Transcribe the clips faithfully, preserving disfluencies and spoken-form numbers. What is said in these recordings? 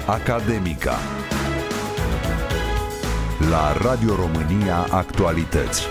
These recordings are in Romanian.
Academica. La Radio România Actualități.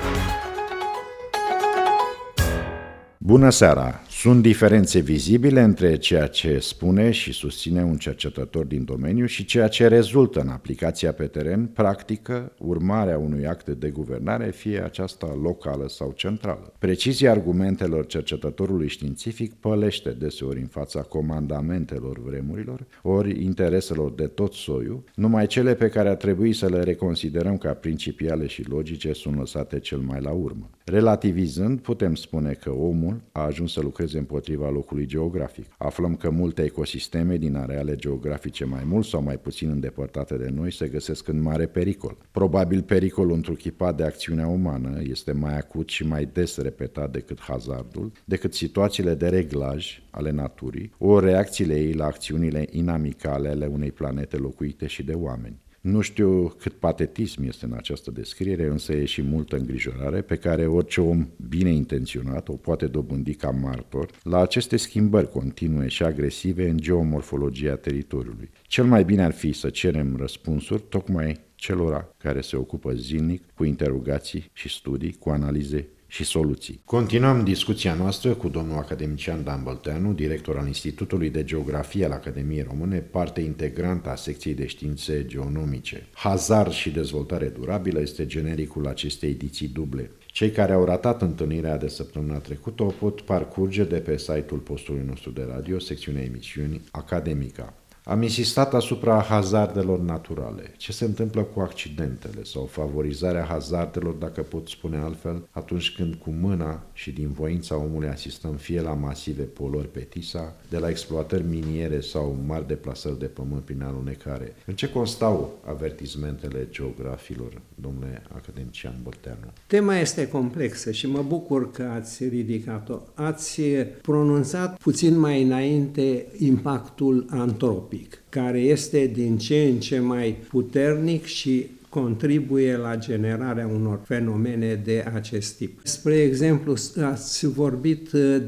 Bună seara! Sunt diferențe vizibile între ceea ce spune și susține un cercetător din domeniu și ceea ce rezultă în aplicația pe teren, practică, urmarea unui act de guvernare, fie aceasta locală sau centrală. Precizia argumentelor cercetătorului științific pălește deseori în fața comandamentelor vremurilor, ori intereselor de tot soiul, numai cele pe care ar trebui să le reconsiderăm ca principiale și logice sunt lăsate cel mai la urmă. Relativizând, putem spune că omul a ajuns să lucreze împotriva locului geografic. Aflăm că multe ecosisteme din areale geografice mai mult sau mai puțin îndepărtate de noi se găsesc în mare pericol. Probabil pericolul întruchipat de acțiunea umană este mai acut și mai des repetat decât hazardul, decât situațiile de reglaj ale naturii, ori reacțiile ei la acțiunile inamicale ale unei planete locuite și de oameni. Nu știu cât patetism este în această descriere, însă e și multă îngrijorare pe care orice om bine intenționat o poate dobândi ca martor la aceste schimbări continue și agresive în geomorfologia teritoriului. Cel mai bine ar fi să cerem răspunsuri tocmai celora care se ocupă zilnic cu interogații și studii, cu analize și soluții. Continuăm discuția noastră cu domnul academician Dan Bălteanu, director al Institutului de Geografie al Academiei Române, parte integrantă a secției de științe geonomice. Hazard și dezvoltare durabilă este genericul acestei ediții duble. Cei care au ratat întâlnirea de săptămâna trecută o pot parcurge de pe site-ul postului nostru de radio, secțiunea emisiuni Academica. Am insistat asupra hazardelor naturale. Ce se întâmplă cu accidentele sau favorizarea hazardelor, dacă pot spune altfel, atunci când cu mâna și din voința omului asistăm fie la masive poluări pe Tisa, de la exploatări miniere sau mari deplasări de pământ prin alunecare. În ce constau avertismentele geografilor, domnule academician Bălteanu? Tema este complexă și mă bucur că ați ridicat-o. Ați pronunțat puțin mai înainte impactul antropic, care este din ce în ce mai puternic și contribuie la generarea unor fenomene de acest tip. Spre exemplu, ați vorbit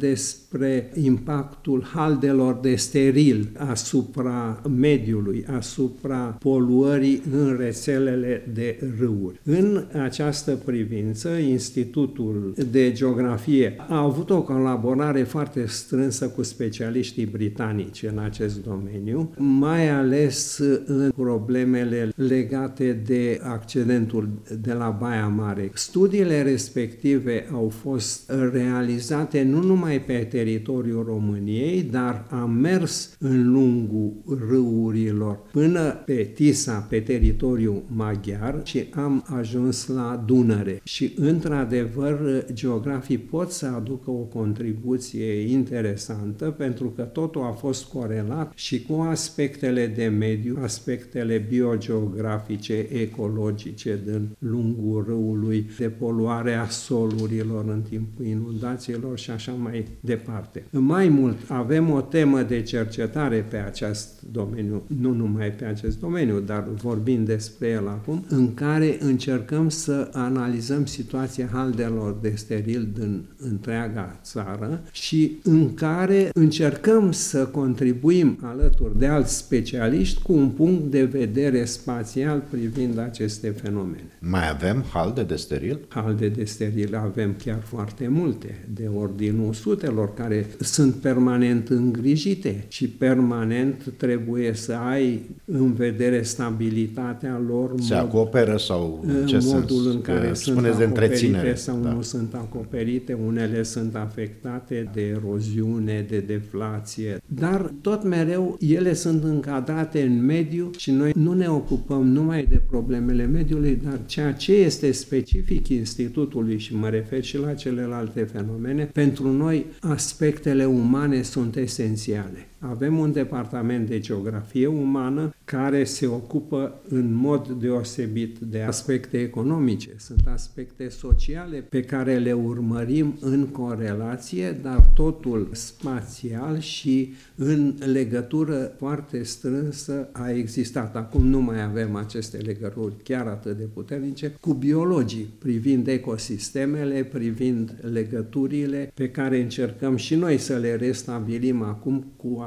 despre impactul haldelor de steril asupra mediului, asupra poluării în rețelele de râuri. În această privință, Institutul de Geografie a avut o colaborare foarte strânsă cu specialiștii britanici în acest domeniu, mai ales în problemele legate de accidentul de la Baia Mare. Studiile respective au fost realizate nu numai pe teritoriul României, dar am mers în lungul râurilor până pe Tisa, pe teritoriul maghiar, și am ajuns la Dunăre. Și, într-adevăr, geografii pot să aducă o contribuție interesantă, pentru că totul a fost corelat și cu aspectele de mediu, aspectele biogeografice, ecologice din lungul râului, de poluarea solurilor în timpul inundațiilor și așa mai departe. Mai mult, avem o temă de cercetare pe acest domeniu, nu numai pe acest domeniu, dar vorbind despre el acum, în care încercăm să analizăm situația haldelor de steril din întreaga țară și în care încercăm să contribuim alături de alți specialiști cu un punct de vedere spațial privind aceste fenomene. Mai avem halde de steril? Halde de steril avem chiar foarte multe, de ordinul sutelor, care sunt permanent îngrijite și permanent trebuie să ai în vedere stabilitatea lor. Se mod, acoperă sau în ce modul sens? în care Că sunt acoperite sau da. nu sunt acoperite, unele sunt afectate de eroziune, de deflație, dar tot mereu ele sunt încadrate în mediu și noi nu ne ocupăm numai de problemele mediului, dar ceea ce este specific Institutului, și mă refer și la celelalte fenomene, pentru noi aspectele umane sunt esențiale. Avem un departament de geografie umană care se ocupă în mod deosebit de aspecte economice. Sunt aspecte sociale pe care le urmărim în corelație, dar totul spațial și în legătură foarte strânsă a existat. Acum nu mai avem aceste legături chiar atât de puternice cu biologii, privind ecosistemele, privind legăturile pe care încercăm și noi să le restabilim acum cu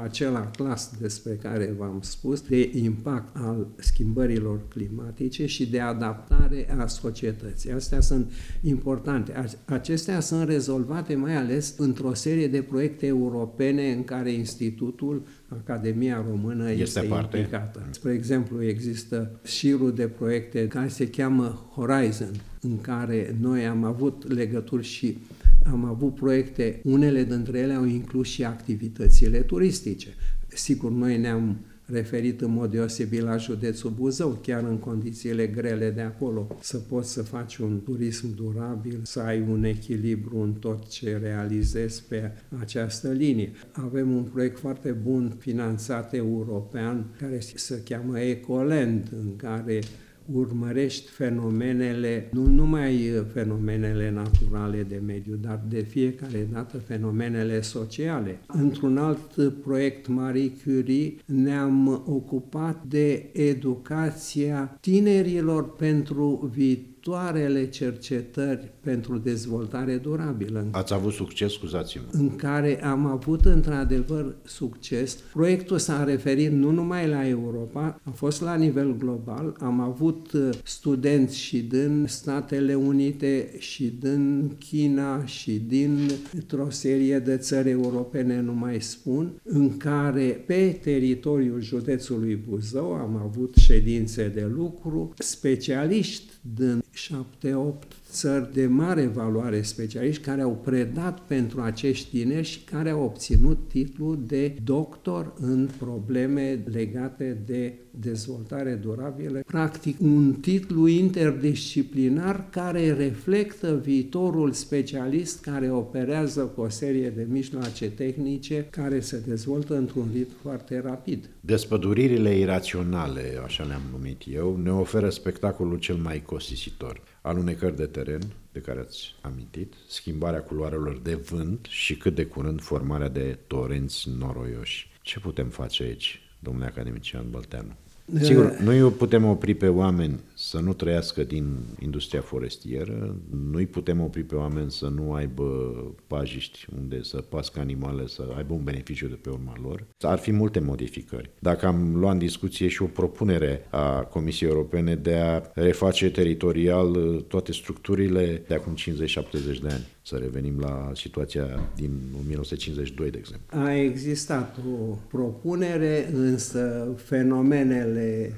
acela clas despre care v-am spus, de impact al schimbărilor climatice și de adaptare a societății. Astea sunt importante. Acestea sunt rezolvate mai ales într-o serie de proiecte europene în care Institutul, Academia Română este, este implicată. Spre exemplu, există șirul de proiecte care se cheamă Horizon, în care noi am avut legături și am avut proiecte, unele dintre ele au inclus și activitățile turistice. Sigur, noi ne-am referit în mod deosebit la județul Buzău, chiar în condițiile grele de acolo, să poți să faci un turism durabil, să ai un echilibru în tot ce realizezi pe această linie. Avem un proiect foarte bun finanțat european care se cheamă Ecoland, în care urmărești fenomenele, nu numai fenomenele naturale de mediu, dar de fiecare dată fenomenele sociale. Într-un alt proiect Marie Curie ne-am ocupat de educația tinerilor pentru viitoarele cercetări pentru dezvoltare durabilă. Ați avut succes, scuzați-mă. În care am avut într-adevăr succes. Proiectul s-a referit nu numai la Europa, a fost la nivel global. Am avut studenți și din Statele Unite și din China și dintr-o serie de țări europene, nu mai spun, în care pe teritoriul județului Buzău am avut ședințe de lucru, specialiști din șapte opt țări de mare valoare, specialiști care au predat pentru acești tineri și care au obținut titlul de doctor în probleme legate de dezvoltare durabilă. Practic, un titlu interdisciplinar care reflectă viitorul specialist care operează cu o serie de mijloace tehnice care se dezvoltă într-un ritm foarte rapid. Despăduririle iraționale, așa le-am numit eu, ne oferă spectacolul cel mai costisitor. Alunecări de teren, de care ați amintit, schimbarea culoarelor de vânt și cât de curând formarea de torenți noroioși. Ce putem face aici, domnule academician Bălteanu? Sigur, nu îi putem opri pe oameni să nu trăiască din industria forestieră, nu îi putem opri pe oameni să nu aibă pajiști unde să pască animale, să aibă un beneficiu de pe urma lor. Ar fi multe modificări. Dacă am luat în discuție și o propunere a Comisiei Europene de a reface teritorial toate structurile de acum cincizeci șaptezeci de ani, să revenim la situația din o mie nouă sute cincizeci și doi, de exemplu. A existat o propunere, însă fenomenele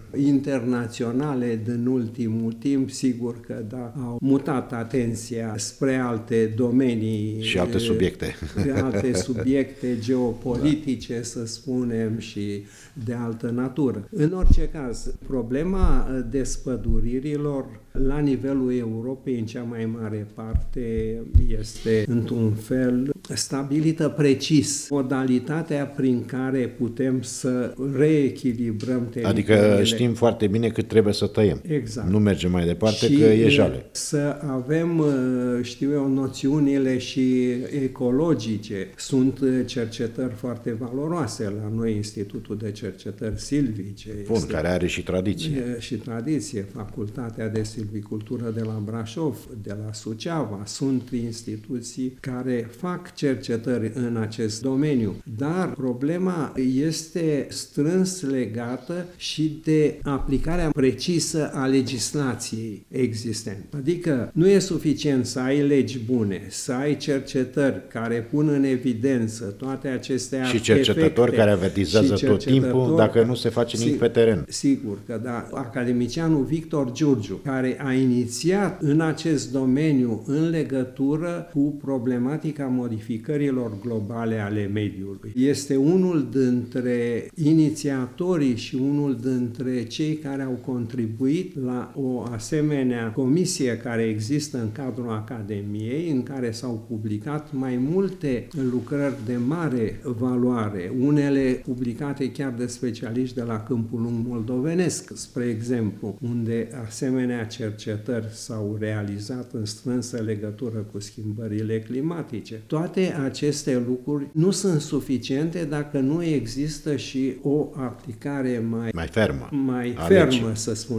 internaționale din ultimul timp, sigur că da, au mutat atenția spre alte domenii și alte subiecte. alte subiecte geopolitice, da, să spunem, și de altă natură. În orice caz, problema despăduririlor la nivelul Europei, în cea mai mare parte, este într-un fel stabilită precis modalitatea prin care putem să reechilibrăm teritoriile. Adică știm foarte bine cât trebuie să tăiem. Exact. Nu mergem mai departe și că e jale. Să avem, știu eu, noțiunile și ecologice. Sunt cercetări foarte valoroase la noi, Institutul de Cercetări Silvice. Bun, este, care are și tradiție. Și tradiție. Facultatea de Silvicultură de la Brașov, de la Suceava. Sunt instituții care fac cercetări în acest domeniu. Dar problema este strâns legată și de aplicarea precisă a legislației existente. Adică nu e suficient să ai legi bune, să ai cercetări care pun în evidență toate aceste și cercetători care avertizează tot timpul dacă nu se face nimic pe teren. Sigur că da. Academicianul Victor Giurgiu, care a inițiat în acest domeniu în legătură cu problematica modificărilor globale ale mediului, este unul dintre inițiatorii și unul dintre cei care au contribuit la o asemenea comisie care există în cadrul Academiei, în care s-au publicat mai multe lucrări de mare valoare, unele publicate chiar de specialiști de la Câmpul Lung moldovenesc, spre exemplu, unde asemenea cercetări s-au realizat în strânsă legătură cu schimbările climatice. Toate aceste lucruri nu sunt suficiente dacă nu există și o aplicare mai, mai fermă, mai fermă să spunem, acestei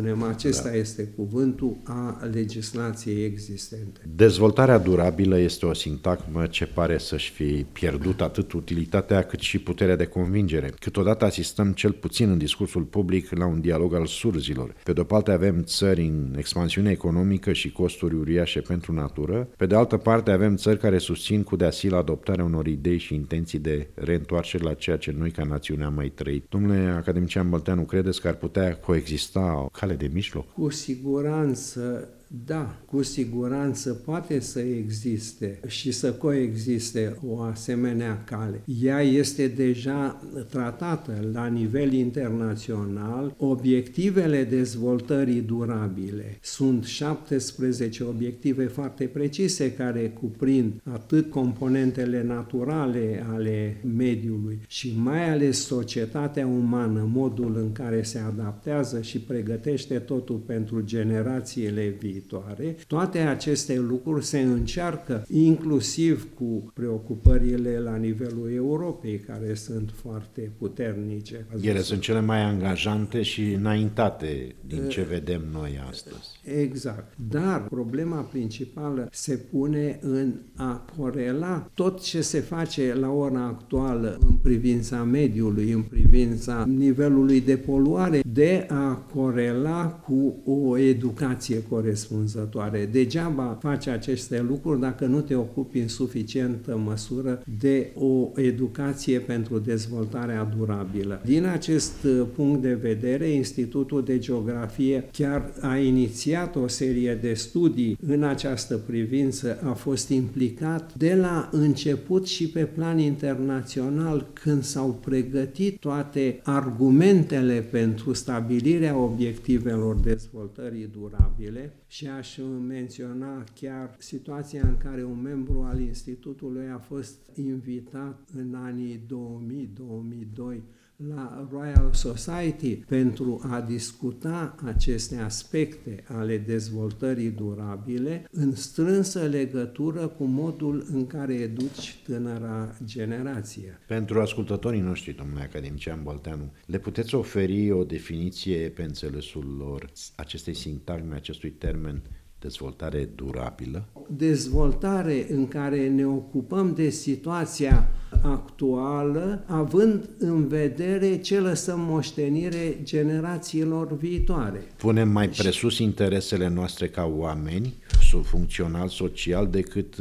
Acesta da. este cuvântul a legislației existente. Dezvoltarea durabilă este o sintagmă ce pare să-și fi pierdut atât utilitatea cât și puterea de convingere. Câteodată asistăm cel puțin în discursul public la un dialog al surzilor. Pe de-o parte avem țări în expansiune economică și costuri uriașe pentru natură, pe de altă parte avem țări care susțin cu deasil adoptarea unor idei și intenții de reîntoarcere la ceea ce noi ca națiune am mai trăit. Domnule academician Bălteanu, credeți că ar putea coexista o cale de mijloc? Cu siguranță, da, cu siguranță poate să existe și să coexiste o asemenea cale. Ea este deja tratată la nivel internațional. Obiectivele dezvoltării durabile sunt șaptesprezece obiective foarte precise care cuprind atât componentele naturale ale mediului și mai ales societatea umană, modul în care se adaptează și pregătește totul pentru generațiile viitoare. Toate aceste lucruri se încearcă inclusiv cu preocupările la nivelul Europei, care sunt foarte puternice. Ele sunt cele mai angajante și înaintate din ce vedem noi astăzi. Exact. Dar problema principală se pune în a corela tot ce se face la ora actuală în privința mediului, în privința nivelului de poluare, de a corela cu o educație corespunzătoare. Degeaba faci aceste lucruri dacă nu te ocupi în suficientă măsură de o educație pentru dezvoltarea durabilă. Din acest punct de vedere, Institutul de Geografie chiar a inițiat o serie de studii în această privință, a fost implicat de la început și pe plan internațional când s-au pregătit toate argumentele pentru stabilirea obiectivelor dezvoltării durabile și aș menționa chiar situația în care un membru al Institutului a fost invitat în anii două mii două mii doi la Royal Society pentru a discuta aceste aspecte ale dezvoltării durabile în strânsă legătură cu modul în care educi tânăra generație. Pentru ascultătorii noștri, domnule academician Bălteanu, le puteți oferi o definiție pe înțelesul lor acestei sintagme, acestui termen dezvoltare durabilă? Dezvoltare în care ne ocupăm de situația actuală, având în vedere ce lăsăm moștenire generațiilor viitoare. Punem mai presus interesele noastre ca oameni, funcțional, social, decât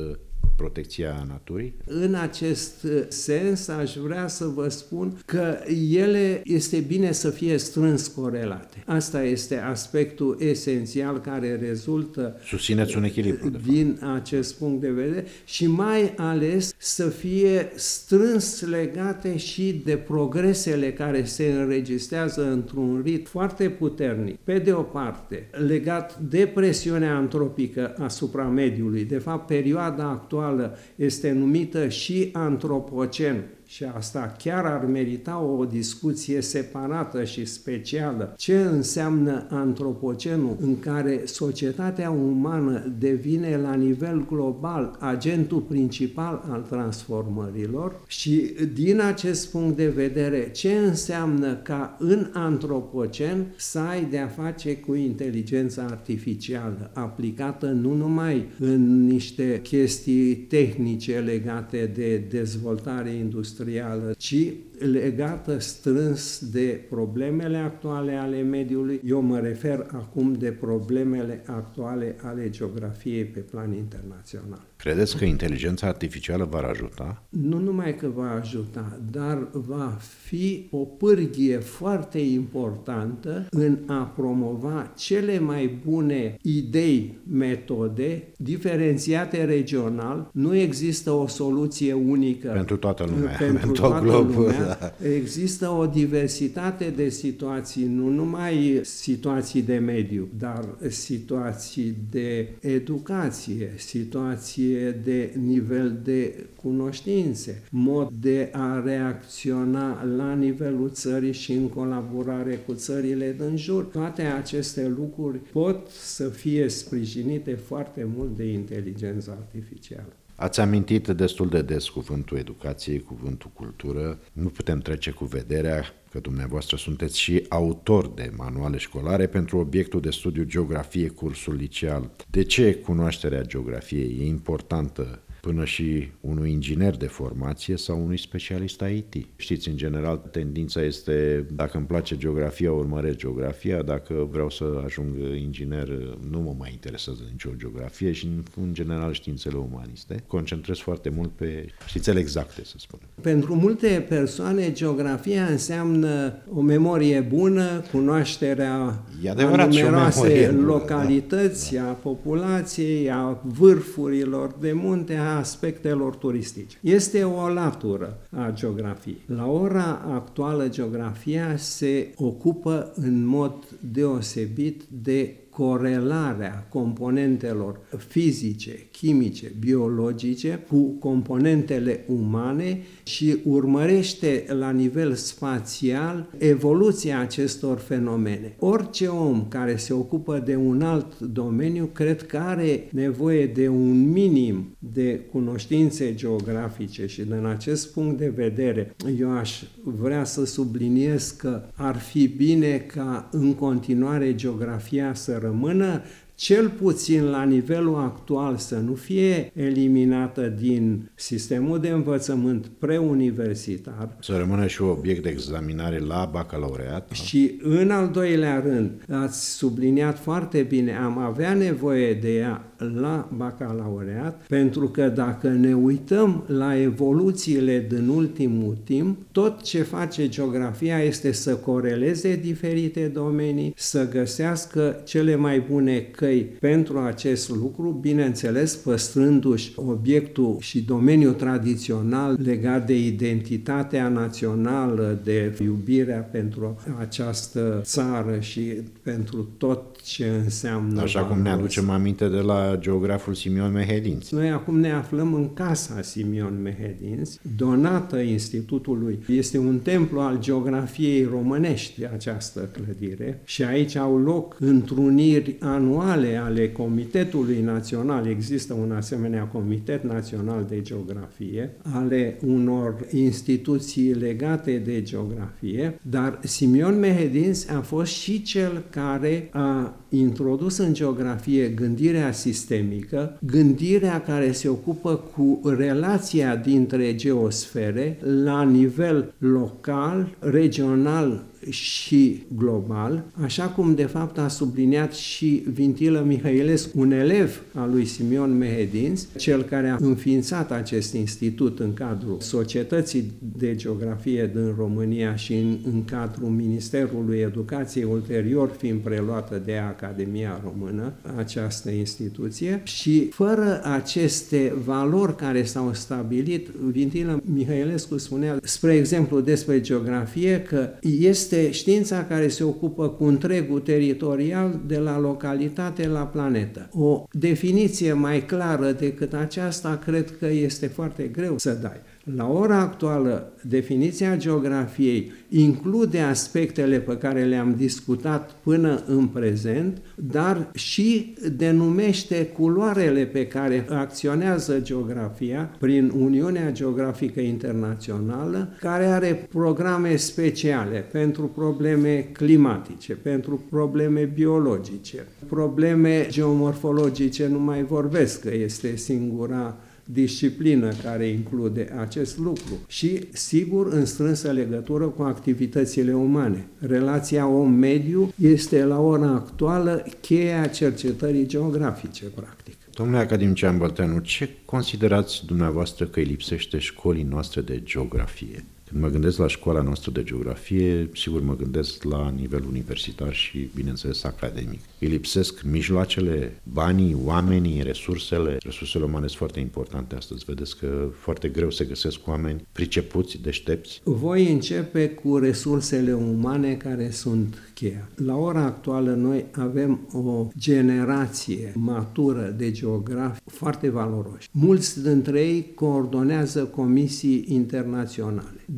protecția naturii? În acest sens aș vrea să vă spun că ele este bine să fie strâns corelate. Asta este aspectul esențial care rezultă Susțineți un echilibru, de din fapt. Acest punct de vedere și mai ales să fie strâns legate și de progresele care se înregistrează într-un ritm foarte puternic. Pe de o parte, legat de presiunea antropică asupra mediului. De fapt, perioada actuală este numită și antropocen și asta chiar ar merita o discuție separată și specială. Ce înseamnă antropocenul în care societatea umană devine la nivel global agentul principal al transformărilor și din acest punct de vedere ce înseamnă ca în antropocen să ai de-a face cu inteligența artificială aplicată nu numai în niște chestii tehnice legate de dezvoltare industrială, ci legată strâns de problemele actuale ale mediului. Eu mă refer acum de problemele actuale ale geografiei pe plan internațional. Credeți că inteligența artificială va ajuta? Nu numai că va ajuta, dar va fi o pârghie foarte importantă în a promova cele mai bune idei, metode, diferențiate regional. Nu există o soluție unică pentru toată lumea, pentru, pentru toată globul, lumea. Da. Există o diversitate de situații, nu numai situații de mediu, dar situații de educație, situații de nivel de cunoștințe, mod de a reacționa la nivelul țării și în colaborare cu țările din jur. Toate aceste lucruri pot să fie sprijinite foarte mult de inteligența artificială. Ați amintit destul de des cuvântul educație, cuvântul cultură. Nu putem trece cu vederea că dumneavoastră sunteți și autor de manuale școlare pentru obiectul de studiu geografie, cursul liceal. De ce cunoașterea geografiei e importantă până și unui inginer de formație sau unui specialist I T? Știți, în general, tendința este, dacă îmi place geografia, urmăresc geografia, dacă vreau să ajung inginer, nu mă mai interesează nicio geografie și, în general, științele umaniste. Concentrez foarte mult pe științele exacte, să spunem. Pentru multe persoane, geografia înseamnă o memorie bună, cunoașterea a numeroase localități, a populației, a vârfurilor de munte, a aspectelor turistice. Este o latură a geografiei. La ora actuală, geografia se ocupă în mod deosebit de corelarea componentelor fizice, chimice, biologice cu componentele umane și urmărește la nivel spațial evoluția acestor fenomene. Orice om care se ocupă de un alt domeniu, cred că are nevoie de un minim de cunoștințe geografice și din acest punct de vedere eu aș vrea să subliniez că ar fi bine ca în continuare geografia să rămână, cel puțin la nivelul actual, să nu fie eliminată din sistemul de învățământ preuniversitar. Să rămână și un obiect de examinare la bacalaureat. Și în al doilea rând, ați subliniat foarte bine, am avea nevoie de ea la bacalaureat, pentru că dacă ne uităm la evoluțiile din ultimul timp, tot ce face geografia este să coreleze diferite domenii, să găsească cele mai bune căi pentru acest lucru, bineînțeles păstrându-și obiectul și domeniul tradițional legat de identitatea națională, de iubirea pentru această țară și pentru tot ce înseamnă. Așa cum ne aducem aminte de la geograful Simion Mehedinț. Noi acum ne aflăm în casa Simion Mehedinț, donată Institutului. Este un templu al geografiei românești, această clădire, și aici au loc întruniri anuale ale Comitetului Național, există un asemenea Comitet Național de Geografie, ale unor instituții legate de geografie, dar Simion Mehedinț a fost și cel care a introdus în geografie gândirea sistemică, gândirea care se ocupă cu relația dintre geosfere la nivel local, regional și global, așa cum de fapt a subliniat și Vintilă Mihailescu, un elev al lui Simion Mehedinț, cel care a înființat acest institut în cadrul Societății de Geografie din România și în, în cadrul Ministerului Educației, ulterior fiind preluată de Academia Română, această instituție, și fără aceste valori care s-au stabilit, Vintilă Mihailescu spunea, spre exemplu, despre geografie, că este știința care se ocupă cu întregul teritorial de la localitate la planetă. O definiție mai clară decât aceasta cred că este foarte greu să dai. La ora actuală, definiția geografiei include aspectele pe care le-am discutat până în prezent, dar și denumește culoarele pe care acționează geografia prin Uniunea Geografică Internațională, care are programe speciale pentru probleme climatice, pentru probleme biologice, probleme geomorfologice, nu mai vorbesc, că este singura disciplină care include acest lucru și, sigur, în strânsă legătură cu activitățile umane. Relația om-mediu este la ora actuală cheia cercetării geografice, practic. Domnule academician Bălteanu, ce considerați dumneavoastră că îi lipsește școlii noastre de geografie? Când mă gândesc la școala noastră de geografie, sigur mă gândesc la nivel universitar și, bineînțeles, academic. Îi lipsesc mijloacele, banii, oamenii, resursele. Resursele umane sunt foarte importante astăzi. Vedeți că foarte greu se găsesc oameni pricepuți, deștepți. Voi începe cu resursele umane care sunt cheia. La ora actuală noi avem o generație matură de geografi foarte valoroși. Mulți dintre ei coordonează comisii internaționale.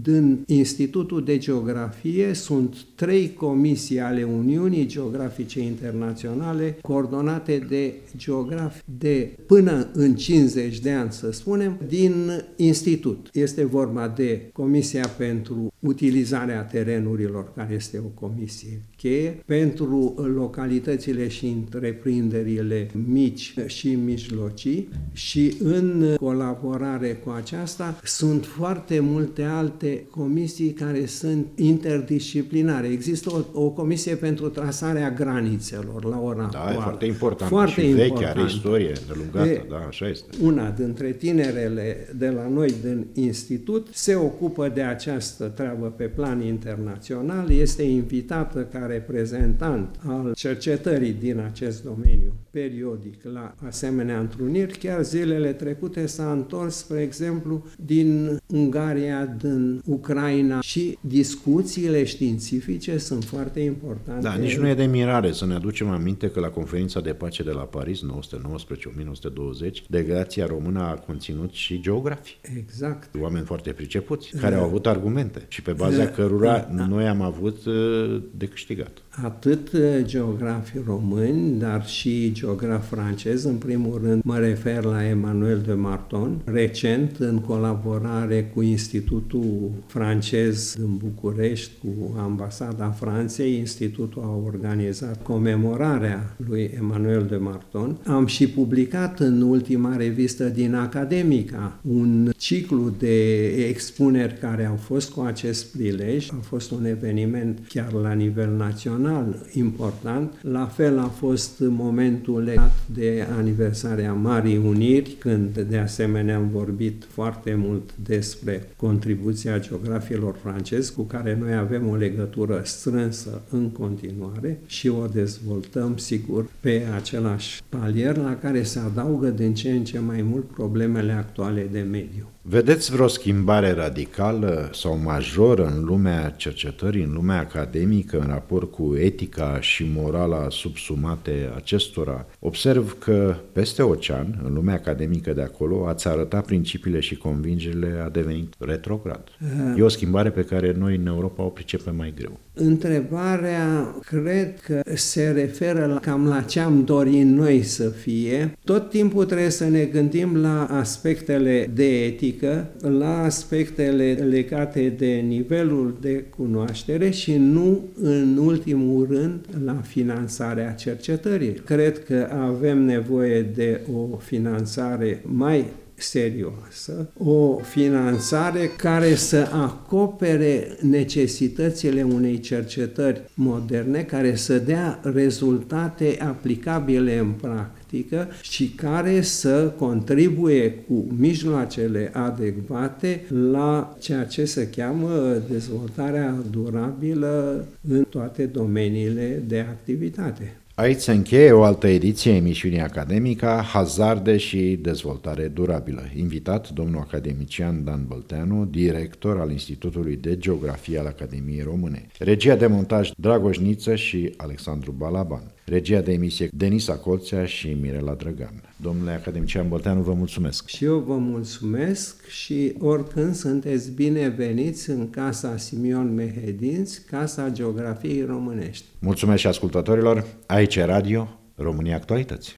din Institutul de Geografie sunt trei comisii ale Uniunii Geografice Internaționale coordonate de geografi de până în cincizeci de ani, să spunem, din institut. Este vorba de Comisia pentru Utilizarea Terenurilor, care este o comisie cheie, pentru localitățile și întreprinderile mici și mijlocii și în colaborare cu aceasta sunt foarte multe alte comisii care sunt interdisciplinare. Există o, o comisie pentru trasarea granițelor la ora da, actuală. E foarte important. Foarte și important. veche, are istorie delungată, e, da, așa este. Una dintre tinerele de la noi din institut se ocupă de această treabă pe plan internațional, este invitată ca reprezentant al cercetării din acest domeniu periodic la asemenea întruniri. Chiar zilele trecute s-a întors, spre exemplu, din Ungaria, din Ucraina și discuțiile științifice sunt foarte importante. Da, nici nu e de mirare să ne aducem aminte că la conferința de pace de la Paris, nouă sute nouăsprezece - o mie nouă sute douăzeci, delegația română a conținut și geografi. Exact. Oameni foarte pricepuți, care au avut argumente și pe baza cărora noi am avut de câștigat. Atât geografii români, dar și geografi francezi. În primul rând mă refer la Emmanuel de Marton, recent în colaborare cu Institutul francez în București, cu Ambasada Franței. Institutul a organizat comemorarea lui Emmanuel de Marton. Am și publicat în ultima revistă din Academica un ciclu de expuneri care au fost cu acest prilej. A fost un eveniment chiar la nivel național important. La fel a fost momentul legat de aniversarea Marii Uniri, când de asemenea am vorbit foarte mult despre contribuția geografilor francezi, cu care noi avem o legătură strânsă în continuare și o dezvoltăm, sigur, pe același palier, la care se adaugă din ce în ce mai mult problemele actuale de mediu. Vedeți vreo schimbare radicală sau majoră în lumea cercetării, în lumea academică, în raport cu etica și morala subsumate acestora? Observ că peste ocean, în lumea academică de acolo, ați arătat principiile și convingerile, a devenit retrograd. E o schimbare pe care noi în Europa o pricepem mai greu. Întrebarea cred că se referă la, cam la ce am dorit noi să fie. Tot timpul trebuie să ne gândim la aspectele de etică, la aspectele legate de nivelul de cunoaștere și nu în ultimul rând la finanțarea cercetării. Cred că avem nevoie de o finanțare mai serioasă, o finanțare care să acopere necesitățile unei cercetări moderne, care să dea rezultate aplicabile în practică și care să contribuie cu mijloacele adecvate la ceea ce se cheamă dezvoltarea durabilă în toate domeniile de activitate. Aici se încheie o altă ediție a emisiunii Academica, Hazarde și dezvoltare durabilă. Invitat domnul academician Dan Bălteanu, director al Institutului de Geografie al Academiei Române. Regia de montaj Dragoș Niță și Alexandru Balaban. Regia de emisie Denisa Colțea și Mirela Drăgan. Domnule academician Bălteanu, vă mulțumesc. Și eu vă mulțumesc și oricând sunteți bineveniți în Casa Simion Mehedinți, Casa Geografiei Românești. Mulțumesc și ascultătorilor. Aici e Radio România Actualități.